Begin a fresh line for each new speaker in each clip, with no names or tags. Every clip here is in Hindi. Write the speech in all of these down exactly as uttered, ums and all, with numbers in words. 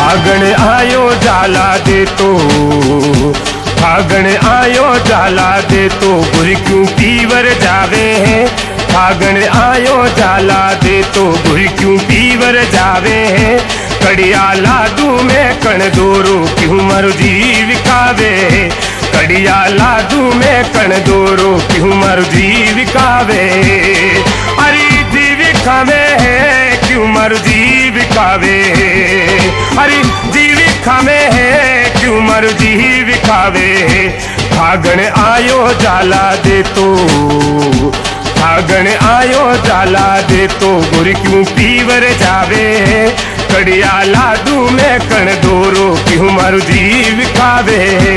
फागण आयो जाला दे तो, फागण आयो जाला दे तो गुर क्यों पीवर जावे हैं। फागण आयो जाला दे तो गुर क्यों पीवर जावे हैं। कड़िया लादू में कण दोरो क्यों मरु जीव खावे। कड़िया लादू में कण दोरो क्यों मरु जीव खावे। अरे जीव खावे है क्यों मरु जीव खावे। अरे जीव खावे है क्यों मरु जीव खावे। फागण आयो जाला दे तो, फागण आयो जाला दे तो गुर क्यों पीवर जावे। कड़िया लादू में कण दोरो क्यों मरु जीव खावे।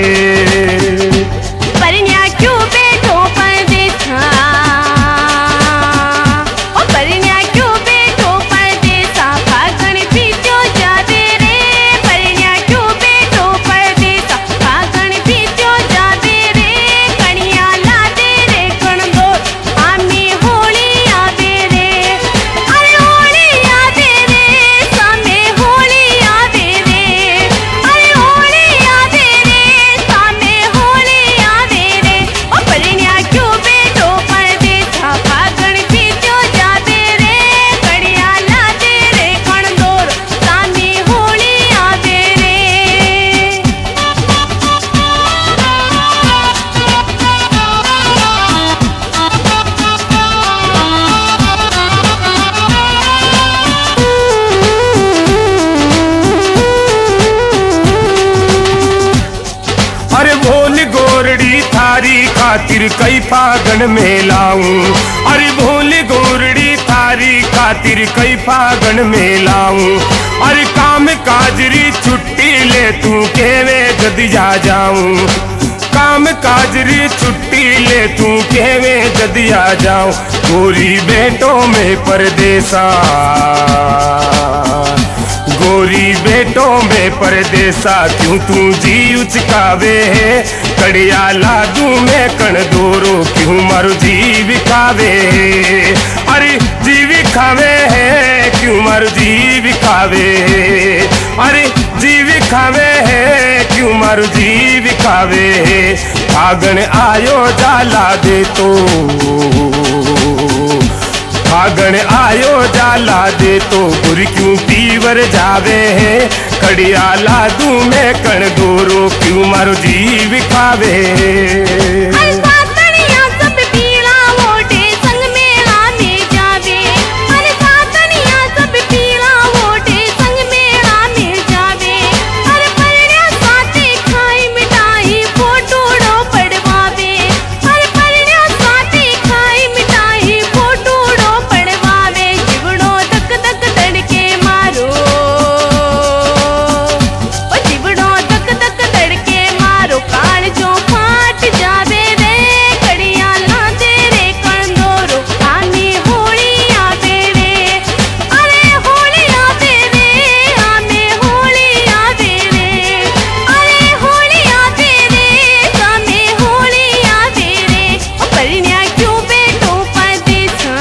परन्या क्यों बैठो परदेसा, ओ परन्या क्यों बैठो परदेसा। फागण बीत्यो जावे रे, परन्या क्यों बैठो परदेसा। फागण बीत्यो जावे रे, कड़िया लादे रे कण दो आमी होली आवे रे। अरे होली आवे रे, सामे होली आवे रे। अरे होली आवे रे, सामे होली आवे रे। ओ परन्या क्यों बैठो परदेसा। फागण बीत्यो जावे रे, कड़िया लादे रे कण दोर सामे होली आवे रे।
अरे भोल गोरड़ी थारी खातिर कई फागण में लाऊं। अरे भोल गोरड़ी थारी खातिर कई फागण में लाऊं। अरे काम काजरी छुट्टी ले तू केवे जदिया जाऊं। काम काजरी छुट्टी ले तू केवे जदिया जाऊं। गोरी बेटों में परदेसा, गोरी बेटों में परदेसा क्यों तू जी उचकावे है। कड़िया लादू में कण दोरो क्यों मरु जीव खावे। अरे जीव खावे है क्यों मरु जीव खावे। अरे जीव खावे है क्यों मरु जीव खावे। फागण आयो जाला दे तो, फागण आयो जाला दे तो गुर क्यों पीवर जावे है। कड़िया लादू में कण दोरो क्यों मरु जीव खावे।
अरे सातनिया सब पीला वोटे संग मेला में जावे। अरे सातनिया सब पीला वोटे संग मेला में जावे। अरे परन्या साथे खाई मिठाई फोटोड़ो पड़वावे। अरे परन्या साथे खाई मिठाई फोटोड़ो पड़वावे। जीवड़ो धक धक धड़के मारो, ओ जीवड़ो धक धक धड़के मारो। काल जो फाट जावे रे, कड़िया लादे रे कण दोरो आमी होली आवे रे। अरे होली आवे रे, आमी होली आवे रे। अरे होली आवे रे, सामे होली आवे रे। ओ परन्या क्यों बैठो परदेसा,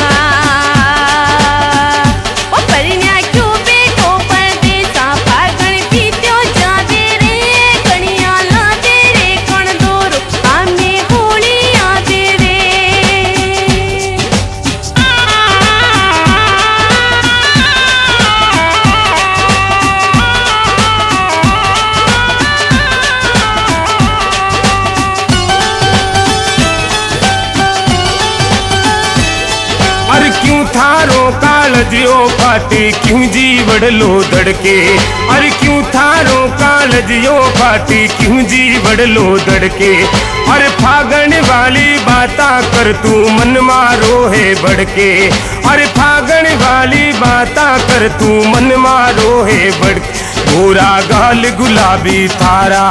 ओ परन्या क्यों बैठो परदेसा। फागण बीत्यो जावे रे, कड़िया लादे रे कण दोरो आमी होली आवे रे।
अरे क्यों थारो कालजियो फाटे क्यों जीवड़ लो धड़के। अरे क्यों थारो कालजियो फाटे क्यों जीवड़ लो धड़के। अरे फागण वाली बाता कर तू मन मारो है बढ़के। अरे फागण वाली बाता कर तू मन मारो है बढ़के। गोरा गाल गुलाबी थारा,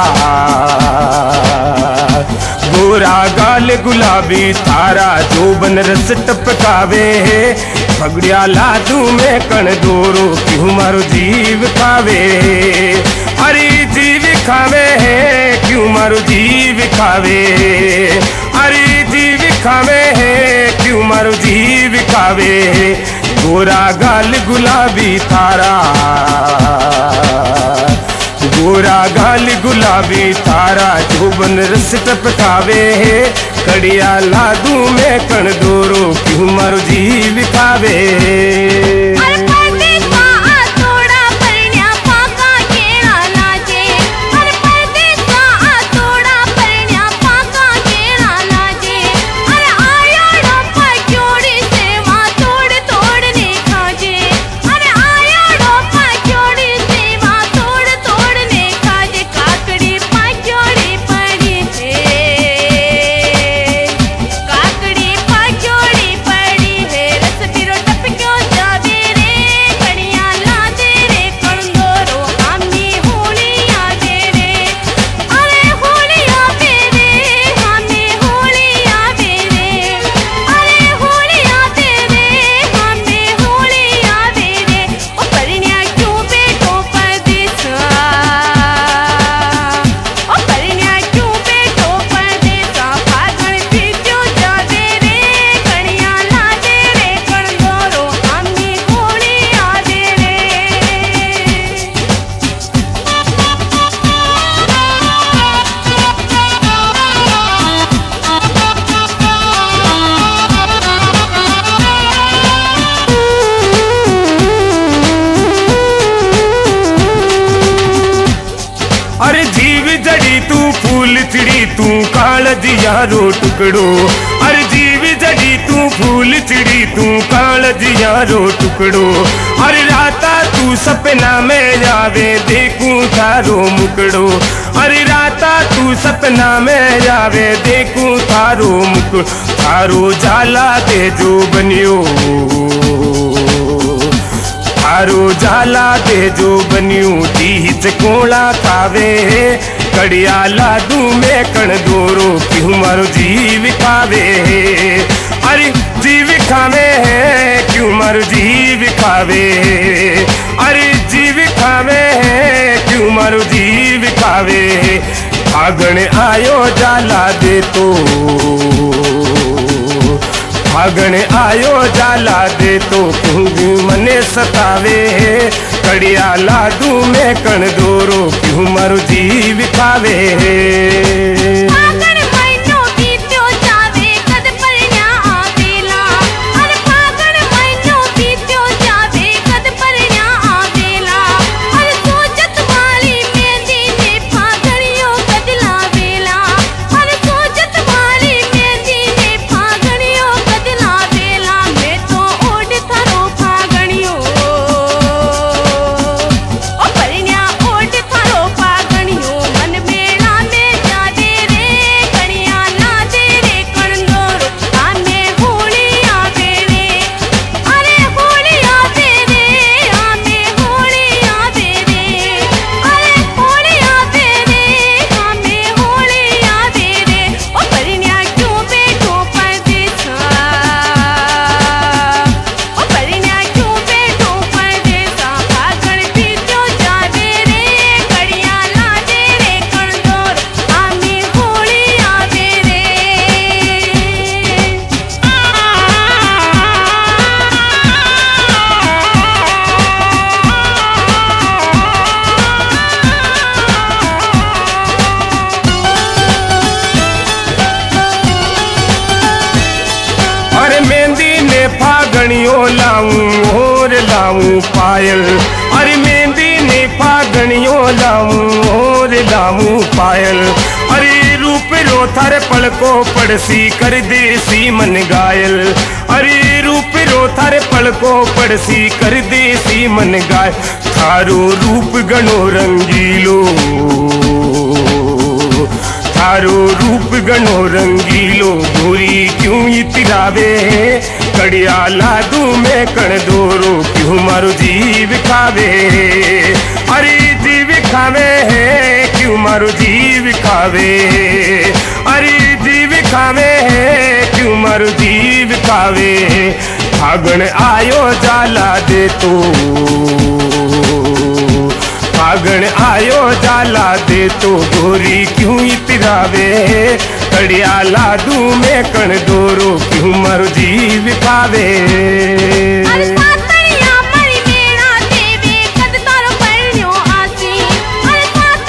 गोरा गाल गुलाबी थारा जो बन रस टपकावे है। पगड़िया लादू में कण दोरो क्यों मरु जीव खावे। अरे जीव खावे है क्यों मरु जीव खावे। अरे जीव खावे है क्यों मरु जीव खावे। गोरा गाल गुलाबी थारा, गोरा गाल गुलाबी थारा जोबन रस टपकावे है। कड़िया लादू में कण दोरो क्यों मारो जीव खावे। अरे जीव जड़ी तू फूल चिड़ी तू कालज यारो टुकड़ो। अरे जीव जड़ी तू फूल चिड़ी तू कालज यारो टुकड़ो। अरे राता तू सपना में जावे देखूं थारो मुकड़ो। अरे राता तू सपना में जावे देखूं थारो मुकड़ो। थारो जाला दे जो बनियो, थारो जाला दे जो बनियो दी कोला खावे। कड़िया लादू में कण दोरो क्यों मारो जीव खावे। अरे जीव खावे क्यों मारो जीव खावे। अरे जीव खावे क्यों मारो जीव खावे। फागण आयो जाला दे तो, फागण आयो जाला दे तो क्यों मने सतावे। कड़िया लादू में कण दोरो क्यों मारो जीव खावे। फागणियों लाऊं और लाऊं पायल। अरे मेहंदी ने फागणियों लाऊं और लाऊं पायल। अरे रूप रो थारे पलको पड़सी कर देसी मन घायल। अरे रूप रो थारे पलको पड़सी कर देसी मन घायल। थारो रूप गणो रंगीलो, थारो रूप गणो रंगीलो गोरी क्यों इतरावे। कड़िया लादू में कण दोरो क्यों मारो जीव खावे। अरे जीव खावे क्यों मारो जीव खावे। अरे जीव खावे क्यों मारो जीव खावे। फागण आयो जाला दे तो, फागण आयो जाला दे तो गोरी क्यों इतरावे। कड़िया लादू में कण दोरो क्यों मारो जीव खावे।
सातड़िया मरी मेरा देवे कद तारो परण्यो आसी। अरे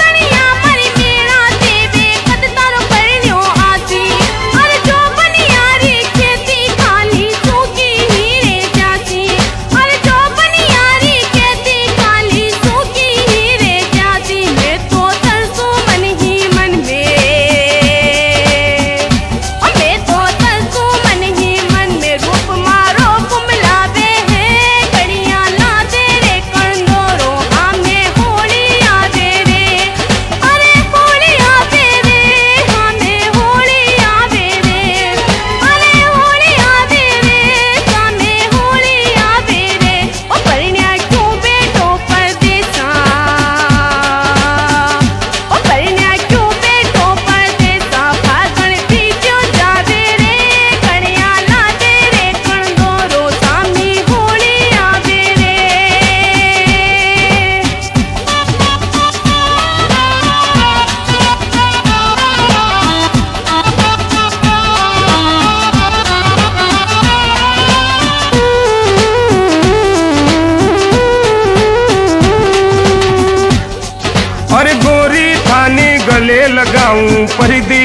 जाऊं परदेस।